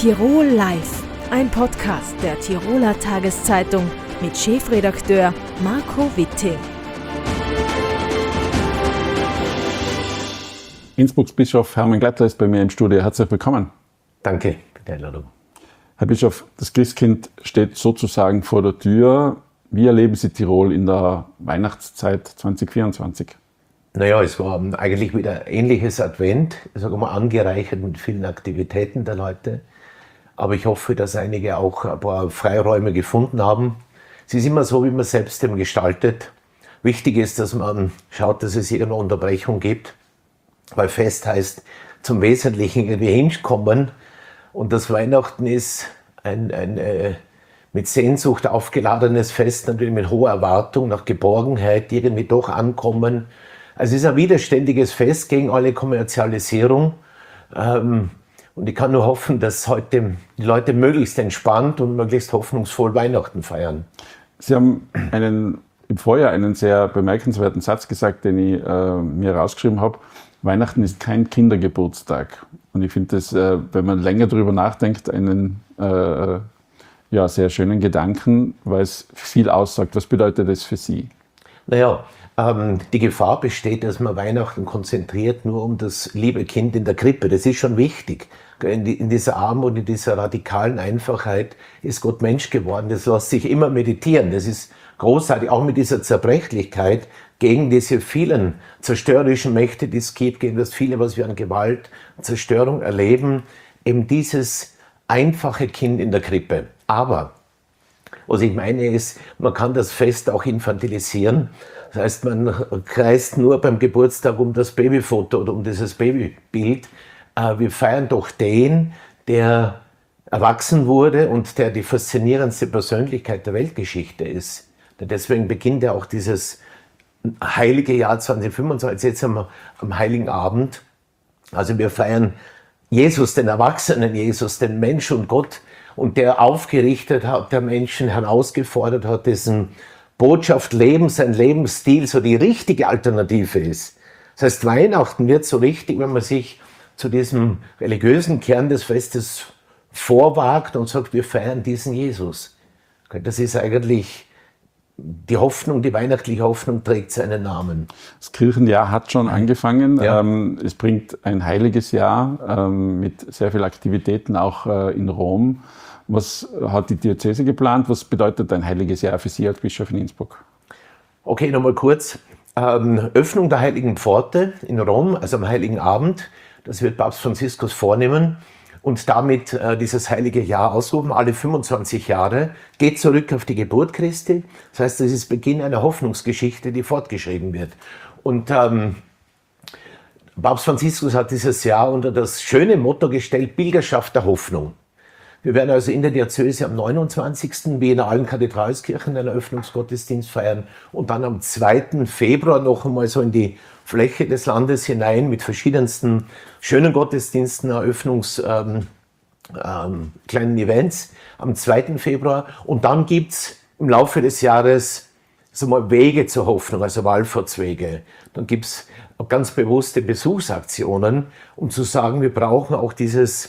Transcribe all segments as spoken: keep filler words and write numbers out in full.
Tirol Live, ein Podcast der Tiroler Tageszeitung mit Chefredakteur Marco Witting. Innsbrucks Bischof Hermann Glattler ist bei mir im Studio. Herzlich willkommen. Danke für die Einladung. Herr Bischof, das Christkind steht sozusagen vor der Tür. Wie erleben Sie Tirol in der Weihnachtszeit zwanzig vierundzwanzig? Naja, es war eigentlich wieder ein ähnliches Advent, sagen wir, angereichert mit vielen Aktivitäten der Leute. Aber ich hoffe, dass einige auch ein paar Freiräume gefunden haben. Es ist immer so, wie man selbst dem gestaltet. Wichtig ist, dass man schaut, dass es irgendeine Unterbrechung gibt. Weil Fest heißt, zum Wesentlichen irgendwie hinkommen. Und das Weihnachten ist ein, ein äh, mit Sehnsucht aufgeladenes Fest, natürlich mit hoher Erwartung nach Geborgenheit, irgendwie doch ankommen. Also es ist ein widerständiges Fest gegen alle Kommerzialisierung. Ähm, und ich kann nur hoffen, dass heute die Leute möglichst entspannt und möglichst hoffnungsvoll Weihnachten feiern. Sie haben einen, im Vorjahr einen sehr bemerkenswerten Satz gesagt, den ich äh, mir rausgeschrieben habe. Weihnachten ist kein Kindergeburtstag. Und ich finde das, äh, wenn man länger darüber nachdenkt, einen äh, ja, sehr schönen Gedanken, weil es viel aussagt. Was bedeutet das für Sie? Naja, ähm, die Gefahr besteht, dass man Weihnachten konzentriert nur um das liebe Kind in der Krippe. Das ist schon wichtig. In, die, in dieser Armut, in dieser radikalen Einfachheit ist Gott Mensch geworden. Das lässt sich immer meditieren. Das ist großartig, auch mit dieser Zerbrechlichkeit gegen diese vielen zerstörerischen Mächte, die es gibt, gegen das viele, was wir an Gewalt und Zerstörung erleben. Eben dieses einfache Kind in der Krippe. Aber was ich meine ist, man kann das Fest auch infantilisieren. Das heißt, man kreist nur beim Geburtstag um das Babyfoto oder um dieses Babybild. Wir feiern doch den, der erwachsen wurde und der die faszinierendste Persönlichkeit der Weltgeschichte ist. Deswegen beginnt ja auch dieses heilige Jahr zwanzig fünfundzwanzig, jetzt am, am Heiligen Abend. Also wir feiern Jesus, den erwachsenen Jesus, den Mensch und Gott, und der aufgerichtet hat, der Menschen herausgefordert hat, dessen Botschaft Leben, sein Lebensstil so die richtige Alternative ist. Das heißt, Weihnachten wird so richtig, wenn man sich zu diesem religiösen Kern des Festes vorwagt und sagt, wir feiern diesen Jesus. Das ist eigentlich die Hoffnung, die weihnachtliche Hoffnung trägt seinen Namen. Das Kirchenjahr hat schon angefangen. Ja. Ähm, es bringt ein heiliges Jahr ähm, mit sehr vielen Aktivitäten auch äh, in Rom. Was hat die Diözese geplant? Was bedeutet ein heiliges Jahr für Sie als Bischof in Innsbruck? Okay, nochmal kurz. Ähm, Öffnung der Heiligen Pforte in Rom, also am Heiligen Abend. Das wird Papst Franziskus vornehmen und damit äh, dieses heilige Jahr ausrufen, alle fünfundzwanzig Jahre. Geht zurück auf die Geburt Christi. Das heißt, das ist Beginn einer Hoffnungsgeschichte, die fortgeschrieben wird. Und ähm, Papst Franziskus hat dieses Jahr unter das schöne Motto gestellt, Pilgerschaft der Hoffnung. Wir werden also in der Diözese am neunundzwanzigsten wie in allen Kathedralskirchen einen Eröffnungsgottesdienst feiern und dann am zweiten Februar noch einmal so in die Fläche des Landes hinein mit verschiedensten schönen Gottesdiensten, Eröffnungs, ähm, ähm, kleinen Events am zweiten Februar. Und dann gibt's im Laufe des Jahres so mal Wege zur Hoffnung, also Wallfahrtswege. Dann gibt's auch ganz bewusste Besuchsaktionen, um zu sagen, wir brauchen auch dieses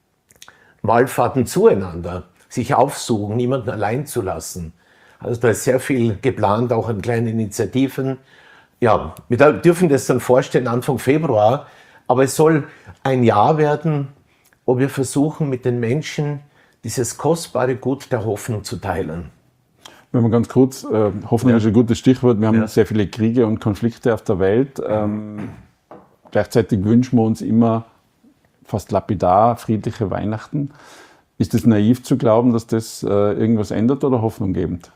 Wallfahrten zueinander, sich aufsuchen, niemanden allein zu lassen. Also da ist sehr viel geplant, auch an kleinen Initiativen. Ja, wir dürfen das dann vorstellen Anfang Februar, aber es soll ein Jahr werden, wo wir versuchen, mit den Menschen dieses kostbare Gut der Hoffnung zu teilen. Wenn man ganz kurz, äh, Hoffnung ja. ist ein gutes Stichwort, wir haben ja. sehr viele Kriege und Konflikte auf der Welt. Ähm, gleichzeitig wünschen wir uns immer fast lapidar friedliche Weihnachten. Ist es naiv zu glauben, dass das äh, irgendwas ändert oder hoffnunggebend?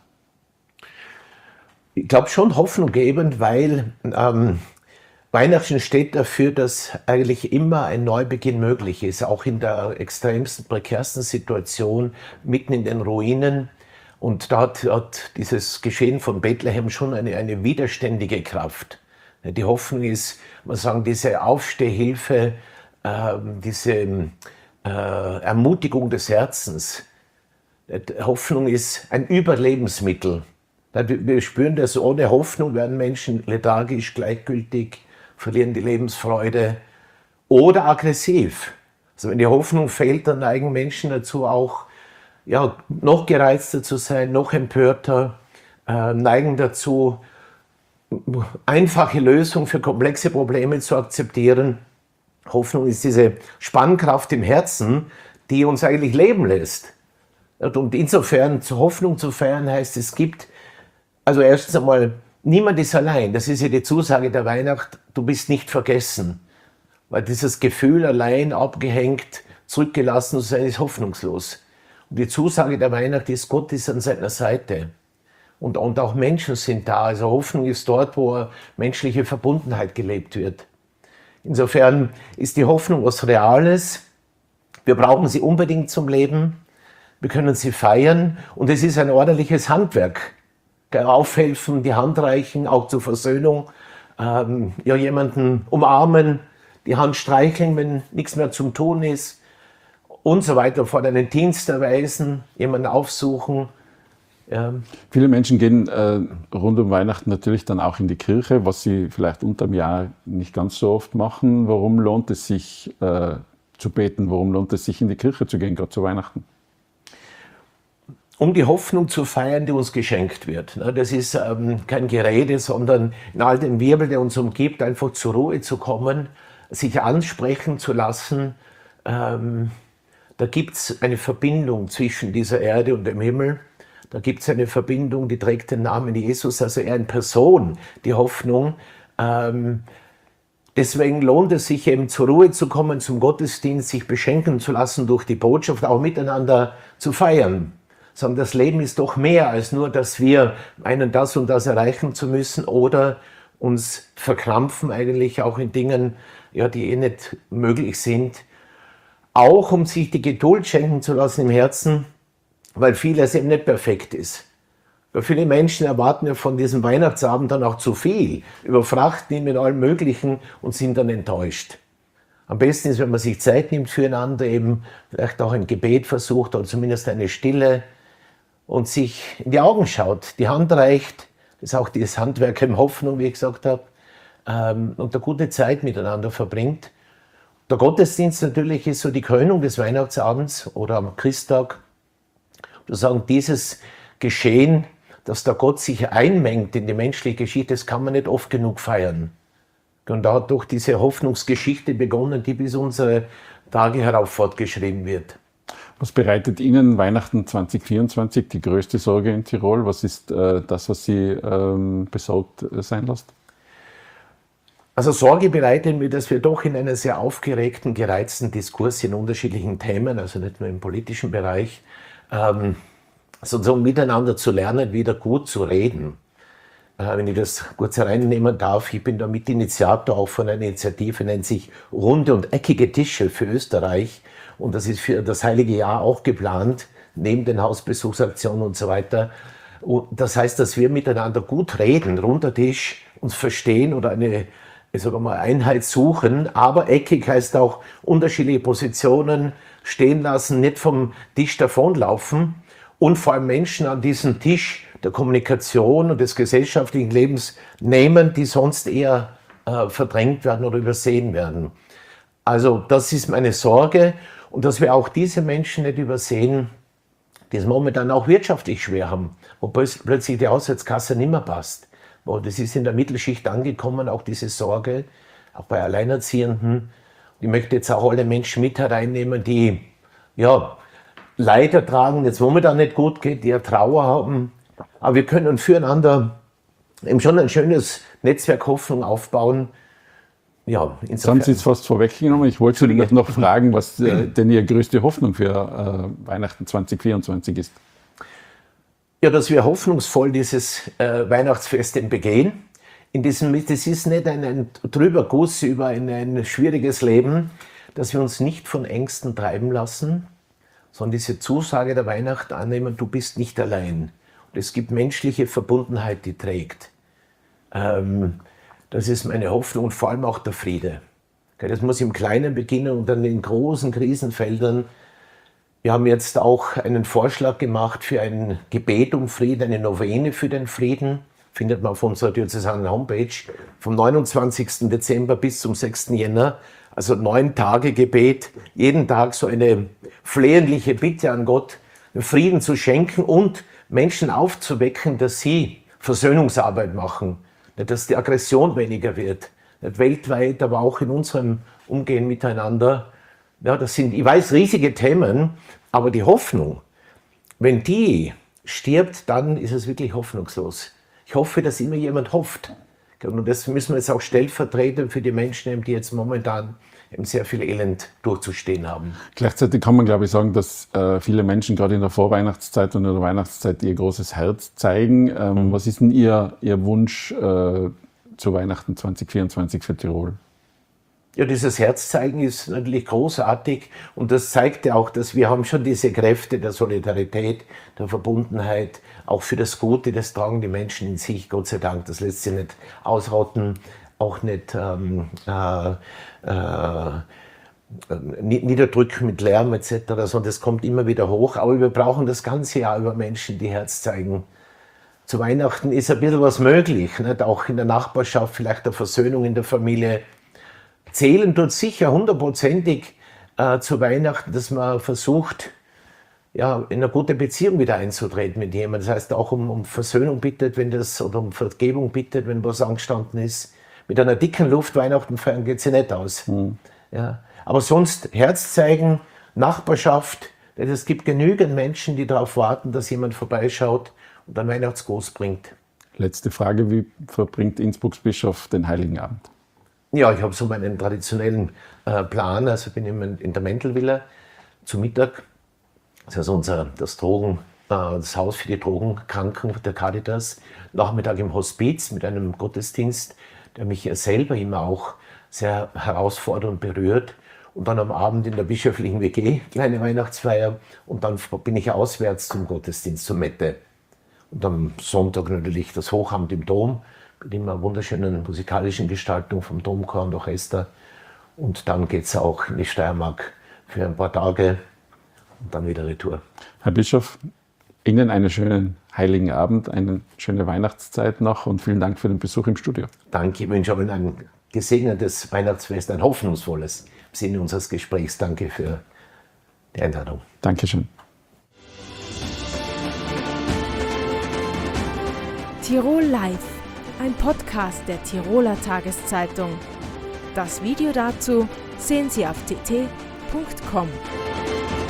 Ich glaube schon hoffnunggebend, weil ähm, Weihnachten steht dafür, dass eigentlich immer ein Neubeginn möglich ist, auch in der extremsten, prekärsten Situation, mitten in den Ruinen. Und da hat, hat dieses Geschehen von Bethlehem schon eine, eine widerständige Kraft. Die Hoffnung ist, man sagen, diese Aufstehhilfe, äh, diese äh, Ermutigung des Herzens. Hoffnung ist ein Überlebensmittel. Wir spüren das, ohne Hoffnung werden Menschen lethargisch, gleichgültig, verlieren die Lebensfreude oder aggressiv. Also wenn die Hoffnung fehlt, dann neigen Menschen dazu auch, ja, noch gereizter zu sein, noch empörter, äh, neigen dazu, einfache Lösungen für komplexe Probleme zu akzeptieren. Hoffnung ist diese Spannkraft im Herzen, die uns eigentlich leben lässt. Und insofern zur Hoffnung zu feiern heißt, es gibt, also erstens einmal, niemand ist allein. Das ist ja die Zusage der Weihnacht, du bist nicht vergessen. Weil dieses Gefühl, allein, abgehängt, zurückgelassen zu sein, ist hoffnungslos. Und die Zusage der Weihnacht ist, Gott ist an seiner Seite. Und, und auch Menschen sind da. Also Hoffnung ist dort, wo menschliche Verbundenheit gelebt wird. Insofern ist die Hoffnung was Reales. Wir brauchen sie unbedingt zum Leben. Wir können sie feiern. Und es ist ein ordentliches Handwerk. Aufhelfen, die Hand reichen, auch zur Versöhnung. Ähm, ja, jemanden umarmen, die Hand streicheln, wenn nichts mehr zum Tun ist. Und so weiter. Vor einen Dienst erweisen, jemanden aufsuchen. Ja. Viele Menschen gehen äh, rund um Weihnachten natürlich dann auch in die Kirche, was sie vielleicht unterm Jahr nicht ganz so oft machen. Warum lohnt es sich äh, zu beten? Warum lohnt es sich in die Kirche zu gehen, gerade zu Weihnachten? Um die Hoffnung zu feiern, die uns geschenkt wird. Das ist ähm, kein Gerede, sondern in all dem Wirbel, der uns umgibt, einfach zur Ruhe zu kommen, sich ansprechen zu lassen. Ähm, da gibt es eine Verbindung zwischen dieser Erde und dem Himmel. Da gibt es eine Verbindung, die trägt den Namen Jesus, also er in Person, die Hoffnung. Ähm, deswegen lohnt es sich eben zur Ruhe zu kommen, zum Gottesdienst, sich beschenken zu lassen durch die Botschaft, auch miteinander zu feiern. Sondern das Leben ist doch mehr als nur, dass wir meinen, das und das erreichen zu müssen oder uns verkrampfen eigentlich auch in Dingen, ja, die eh nicht möglich sind. Auch um sich die Geduld schenken zu lassen im Herzen, weil vieles eben nicht perfekt ist. Weil viele Menschen erwarten ja von diesem Weihnachtsabend dann auch zu viel, überfrachten ihn mit allem Möglichen und sind dann enttäuscht. Am besten ist, wenn man sich Zeit nimmt füreinander, eben vielleicht auch ein Gebet versucht oder zumindest eine Stille und sich in die Augen schaut, die Hand reicht, das ist auch dieses Handwerk im Hoffnung, wie ich gesagt habe, ähm, und eine gute Zeit miteinander verbringt. Der Gottesdienst natürlich ist so die Krönung des Weihnachtsabends oder am Christtag. Wir sagen, dieses Geschehen, dass der Gott sich einmengt in die menschliche Geschichte, das kann man nicht oft genug feiern. Und da hat doch diese Hoffnungsgeschichte begonnen, die bis unsere Tage herauf fortgeschrieben wird. Was bereitet Ihnen Weihnachten zwanzig vierundzwanzig die größte Sorge in Tirol? Was ist äh, das, was Sie ähm, besorgt sein lässt? Also Sorge bereitet mir, dass wir doch in einem sehr aufgeregten, gereizten Diskurs in unterschiedlichen Themen, also nicht nur im politischen Bereich, ähm, sozusagen miteinander zu lernen, wieder gut zu reden. Äh, wenn ich das kurz hereinnehmen darf, ich bin da Mitinitiator auch von einer Initiative, nennt sich Runde und Eckige Tische für Österreich. Und das ist für das Heilige Jahr auch geplant, neben den Hausbesuchsaktionen und so weiter. Und das heißt, dass wir miteinander gut reden, runder Tisch, uns verstehen oder eine, ich sage mal, Einheit suchen. Aber eckig heißt auch unterschiedliche Positionen stehen lassen, nicht vom Tisch davonlaufen und vor allem Menschen an diesen Tisch der Kommunikation und des gesellschaftlichen Lebens nehmen, die sonst eher äh, verdrängt werden oder übersehen werden. Also das ist meine Sorge und dass wir auch diese Menschen nicht übersehen, die es momentan auch wirtschaftlich schwer haben, wo plötzlich die Haushaltskasse nicht mehr passt. Das ist in der Mittelschicht angekommen, auch diese Sorge, auch bei Alleinerziehenden. Ich möchte jetzt auch alle Menschen mit hereinnehmen, die ja, Leid ertragen, jetzt momentan nicht gut geht, die ja Trauer haben. Aber wir können füreinander eben schon ein schönes Netzwerk Hoffnung aufbauen. Ja, das haben Sie jetzt fast vorweggenommen. Ich wollte Sie noch fragen, was äh, denn Ihre größte Hoffnung für äh, Weihnachten zwanzig vierundzwanzig ist. Ja, dass wir hoffnungsvoll dieses äh, Weihnachtsfest begehen. In diesem, das ist nicht ein, ein Drüberguss über ein, ein schwieriges Leben, dass wir uns nicht von Ängsten treiben lassen, sondern diese Zusage der Weihnacht annehmen, du bist nicht allein. Und es gibt menschliche Verbundenheit, die trägt. Ähm, Das ist meine Hoffnung und vor allem auch der Friede. Das muss im Kleinen beginnen und dann in großen Krisenfeldern. Wir haben jetzt auch einen Vorschlag gemacht für ein Gebet um Frieden, eine Novene für den Frieden. Findet man auf unserer diözesanen Homepage vom neunundzwanzigsten Dezember bis zum sechsten Jänner. Also neun Tage Gebet, jeden Tag so eine flehentliche Bitte an Gott, Frieden zu schenken und Menschen aufzuwecken, dass sie Versöhnungsarbeit machen, dass die Aggression weniger wird, nicht weltweit, aber auch in unserem Umgehen miteinander. Ja, das sind, ich weiß, riesige Themen, aber die Hoffnung, wenn die stirbt, dann ist es wirklich hoffnungslos. Ich hoffe, dass immer jemand hofft. Und das müssen wir jetzt auch stellvertretend für die Menschen, die jetzt momentan eben sehr viel Elend durchzustehen haben. Gleichzeitig kann man, glaube ich, sagen, dass äh, viele Menschen gerade in der Vorweihnachtszeit und in der Weihnachtszeit ihr großes Herz zeigen. Ähm, mhm. Was ist denn Ihr, Ihr Wunsch äh, zu Weihnachten zwanzig vierundzwanzig für Tirol? Ja, dieses Herzzeigen ist natürlich großartig und das zeigt ja auch, dass wir haben schon diese Kräfte der Solidarität, der Verbundenheit, auch für das Gute, das tragen die Menschen in sich, Gott sei Dank. Das lässt sich nicht ausrotten, auch nicht ähm, äh, äh, niederdrücken mit Lärm et cetera, sondern das kommt immer wieder hoch. Aber wir brauchen das ganze Jahr über Menschen, die Herz zeigen. Zu Weihnachten ist ein bisschen was möglich, nicht? Auch in der Nachbarschaft, vielleicht eine Versöhnung in der Familie. Zählen tut sicher hundertprozentig äh, zu Weihnachten, dass man versucht, ja, in eine gute Beziehung wieder einzutreten mit jemandem. Das heißt auch um, um Versöhnung bittet, wenn das, oder um Vergebung bittet, wenn was angestanden ist. Mit einer dicken Luft Weihnachten feiern geht sie nicht aus. Mhm. Ja. Aber sonst Herz zeigen, Nachbarschaft, denn es gibt genügend Menschen, die darauf warten, dass jemand vorbeischaut und ein Weihnachtsgruß bringt. Letzte Frage, wie verbringt Innsbrucks Bischof den Heiligen Abend? Ja, ich habe so meinen traditionellen äh, Plan, also bin ich in der Mentelvilla zu Mittag. Das ist unser, das Drogen, äh, das Haus für die Drogenkranken der Caritas. Nachmittag im Hospiz mit einem Gottesdienst, der mich selber immer auch sehr herausfordert und berührt. Und dann am Abend in der bischöflichen W G, kleine Weihnachtsfeier. Und dann bin ich auswärts zum Gottesdienst, zur Mette. Und am Sonntag natürlich das Hochamt im Dom, mit immer einer wunderschönen musikalischen Gestaltung vom Domchor und Orchester. Und dann geht es auch in die Steiermark für ein paar Tage und dann wieder retour. Herr Bischof, Ihnen einen schönen Heiligen Abend, eine schöne Weihnachtszeit noch und vielen Dank für den Besuch im Studio. Danke, ich wünsche Ihnen ein gesegnetes Weihnachtsfest, ein hoffnungsvolles im Sinne unseres Gesprächs. Danke für die Einladung. Dankeschön. Tirol Live, ein Podcast der Tiroler Tageszeitung. Das Video dazu sehen Sie auf t t punkt com.